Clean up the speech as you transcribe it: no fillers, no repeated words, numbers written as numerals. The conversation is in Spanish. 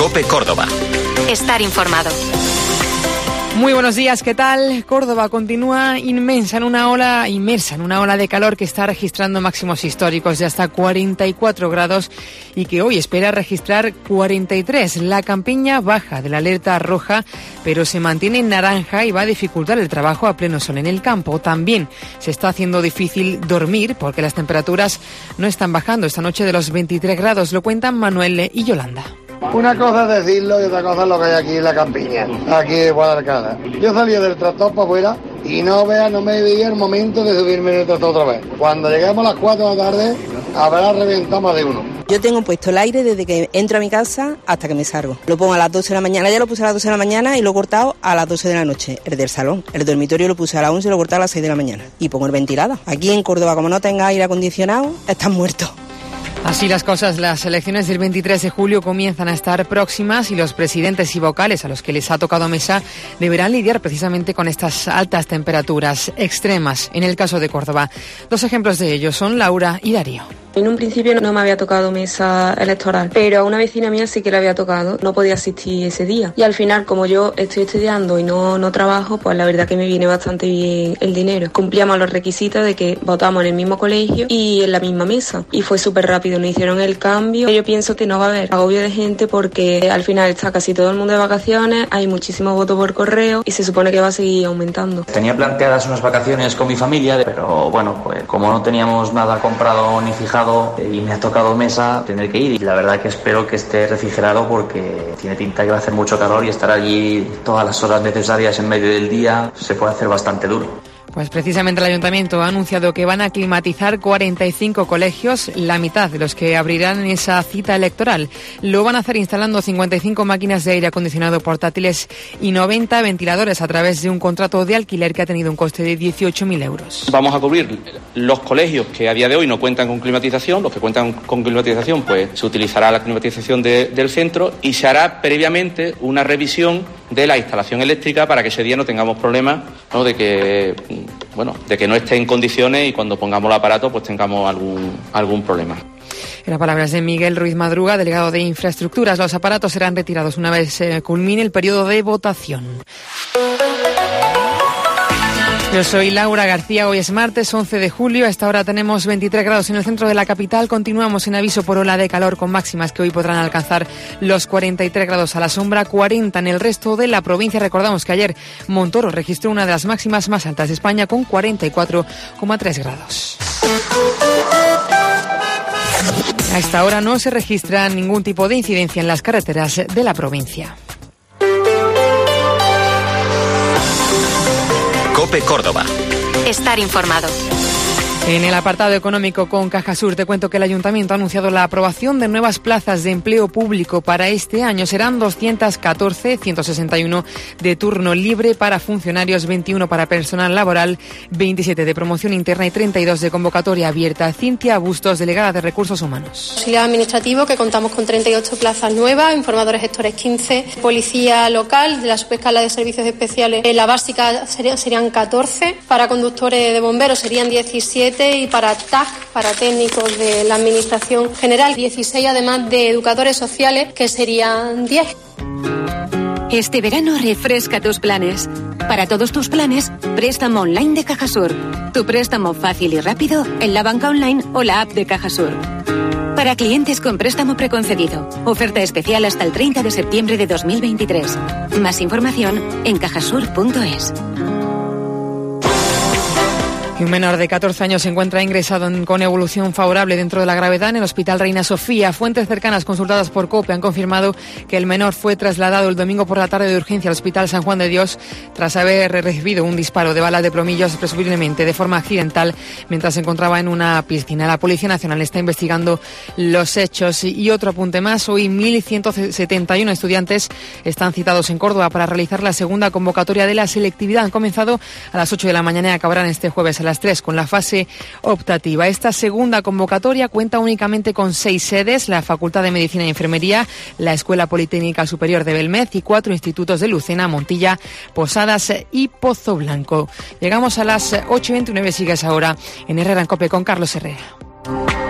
COPE Córdoba. Estar informado. Muy buenos días, ¿qué tal? Córdoba continúa inmersa en una ola de calor que está registrando máximos históricos de hasta 44 grados y que hoy espera registrar 43. La campiña baja de la alerta roja, pero se mantiene en naranja y va a dificultar el trabajo a pleno sol en el campo. También se está haciendo difícil dormir porque las temperaturas no están bajando esta noche de los 23 grados, lo cuentan Manuel y Yolanda. Una cosa es decirlo y otra cosa es lo que hay aquí en la campiña, aquí de Guadalcanal. Yo salía del tractor para afuera y no me veía el momento de subirme en el tractor otra vez. Cuando lleguemos a las 4 de la tarde, habrá reventado más de uno. Yo tengo puesto el aire desde que entro a mi casa hasta que me salgo. Lo pongo a las 12 de la mañana, ya lo puse a las 12 de la mañana y lo he cortado a las 12 de la noche, el del salón. El dormitorio lo puse a las 11 y lo he cortado a las 6 de la mañana. Y pongo el ventilador. Aquí en Córdoba, como no tenga aire acondicionado, estás muerto. Así las cosas, las elecciones del 23 de julio comienzan a estar próximas y los presidentes y vocales a los que les ha tocado mesa deberán lidiar precisamente con estas altas temperaturas extremas, en el caso de Córdoba. Dos ejemplos de ellos son Laura y Darío. En un principio no me había tocado mesa electoral, pero a una vecina mía sí que le había tocado, no podía asistir ese día. Y al final, como yo estoy estudiando y no trabajo, pues la verdad que me viene bastante bien el dinero. Cumplíamos los requisitos de que votamos en el mismo colegio y en la misma mesa. Y fue súper rápido, nos hicieron el cambio. Yo pienso que no va a haber agobio de gente porque al final está casi todo el mundo de vacaciones, hay muchísimos votos por correo y se supone que va a seguir aumentando. Tenía planteadas unas vacaciones con mi familia, pero bueno, pues como no teníamos nada comprado ni fijado, y me ha tocado mesa tener que ir, y la verdad que espero que esté refrigerado porque tiene pinta que va a hacer mucho calor y estar allí todas las horas necesarias en medio del día se puede hacer bastante duro. Pues precisamente el Ayuntamiento ha anunciado que van a climatizar 45 colegios, la mitad de los que abrirán en esa cita electoral. Lo van a hacer instalando 55 máquinas de aire acondicionado portátiles y 90 ventiladores a través de un contrato de alquiler que ha tenido un coste de 18.000 euros. Vamos a cubrir los colegios que a día de hoy no cuentan con climatización. Los que cuentan con climatización, pues se utilizará la climatización del centro y se hará previamente una revisión de la instalación eléctrica para que ese día no tengamos problemas, ¿no? de que no esté en condiciones y cuando pongamos el aparato pues tengamos algún problema. Eran palabras de Miguel Ruiz Madruga, delegado de Infraestructuras. Los aparatos serán retirados una vez culmine el periodo de votación. Yo soy Laura García, hoy es martes 11 de julio, a esta hora tenemos 23 grados en el centro de la capital, continuamos en aviso por ola de calor con máximas que hoy podrán alcanzar los 43 grados a la sombra, 40 en el resto de la provincia. Recordamos que ayer Montoro registró una de las máximas más altas de España con 44,3 grados. A esta hora no se registra ningún tipo de incidencia en las carreteras de la provincia. COPE Córdoba. Estar informado. En el apartado económico con Cajasur te cuento que el Ayuntamiento ha anunciado la aprobación de nuevas plazas de empleo público para este año. Serán 214, 161 de turno libre para funcionarios, 21 para personal laboral, 27 de promoción interna y 32 de convocatoria abierta. Cintia Bustos, delegada de Recursos Humanos. Auxiliar administrativo, que contamos con 38 plazas nuevas, informadores gestores 15, policía local, de la subescala de servicios especiales, la básica serían 14, para conductores de bomberos serían 17 y para TAC, para técnicos de la Administración General, 16, además de educadores sociales, que serían 10. Este verano refresca tus planes. Para todos tus planes, préstamo online de Cajasur. Tu préstamo fácil y rápido en la banca online o la app de Cajasur. Para clientes con préstamo preconcedido. Oferta especial hasta el 30 de septiembre de 2023. Más información en cajasur.es. Y un menor de 14 años se encuentra ingresado con evolución favorable dentro de la gravedad en el Hospital Reina Sofía. Fuentes cercanas consultadas por COPE han confirmado que el menor fue trasladado el domingo por la tarde de urgencia al Hospital San Juan de Dios tras haber recibido un disparo de bala de plomillos, presumiblemente de forma accidental, mientras se encontraba en una piscina. La Policía Nacional está investigando los hechos. Y otro apunte más, hoy 1.171 estudiantes están citados en Córdoba para realizar la segunda convocatoria de la selectividad. Han comenzado a las 8 de la mañana y acabarán este jueves a las 3 con la fase optativa. Esta segunda convocatoria cuenta únicamente con 6 sedes, la Facultad de Medicina y Enfermería, la Escuela Politécnica Superior de Belmez y 4 institutos de Lucena, Montilla, Posadas y Pozo Blanco. Llegamos a las 8:29, sigues ahora en Herrera en COPE con Carlos Herrera.